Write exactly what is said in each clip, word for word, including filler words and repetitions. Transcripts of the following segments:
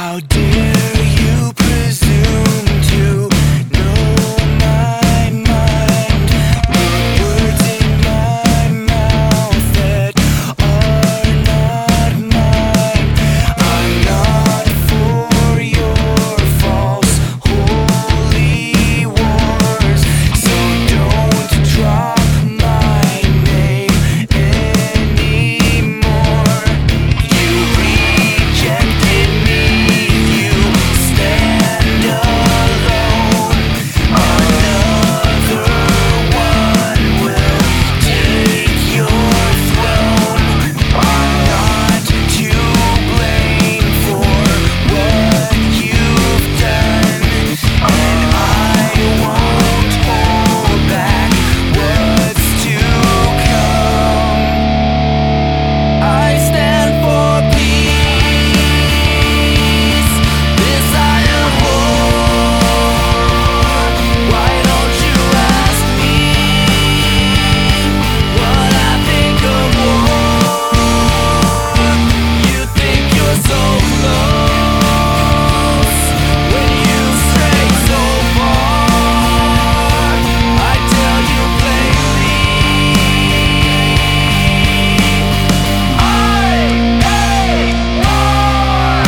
How dare you presume to know my mind? Put words in my mouth that are not mine. I'm not for your false holy wars, so don't drop my name anymore. You rejected me. Stand alone. Another one will take your throne. I'm not to blame for what you've done, and I won't hold back what's to come. I stand for peace. This I abhor. Why don't you ask me what I think of war? You think you're so close when you stray so far. I tell you plainly, I hate war.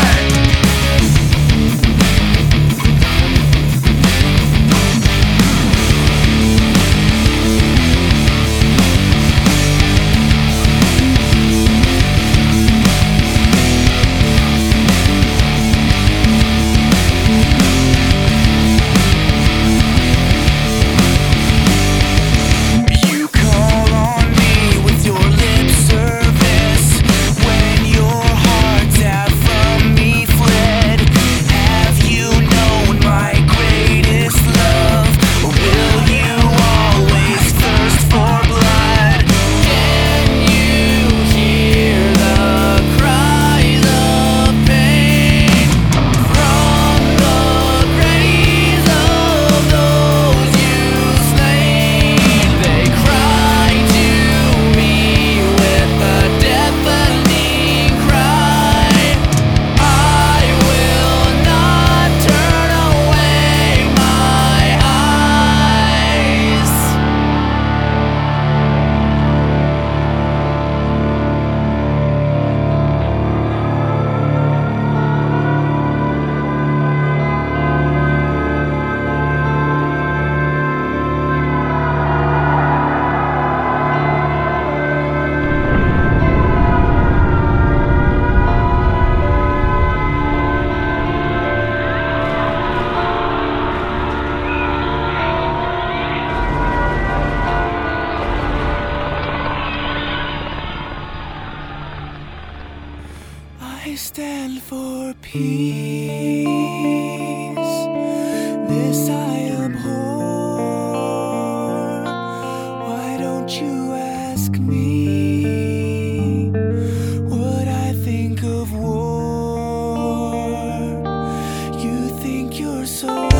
You call on me with your lip service when your hearts have from me fled. Have you known my greatest love, or will you always thirst for blood? Can you hear the cries of pain from the graves of those you slain? They cry to me with a deafening cry. I will not turn away my eyes. I stand for peace. This I abhor. Why don't you ask me what I think of war? You think you're so